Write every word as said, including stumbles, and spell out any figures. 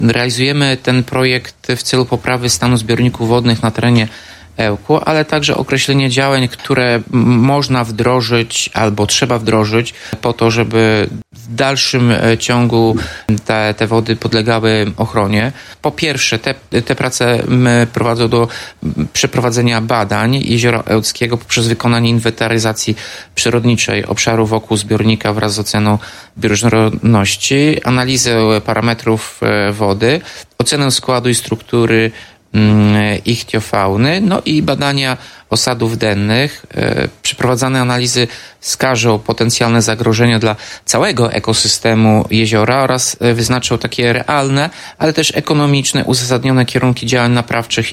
Realizujemy ten projekt w celu poprawy stanu zbiorników wodnych na terenie Ełku, ale także określenie działań, które można wdrożyć albo trzeba wdrożyć po to, żeby w dalszym ciągu te, te wody podlegały ochronie. Po pierwsze, te, te prace prowadzą do przeprowadzenia badań Jeziora Ełckiego poprzez wykonanie inwentaryzacji przyrodniczej obszaru wokół zbiornika wraz z oceną bioróżnorodności, analizę parametrów wody, ocenę składu i struktury ichthiofauny, no i badania osadów dennych. Przeprowadzane analizy wskażą potencjalne zagrożenia dla całego ekosystemu jeziora oraz wyznaczą takie realne, ale też ekonomiczne, uzasadnione kierunki działań naprawczych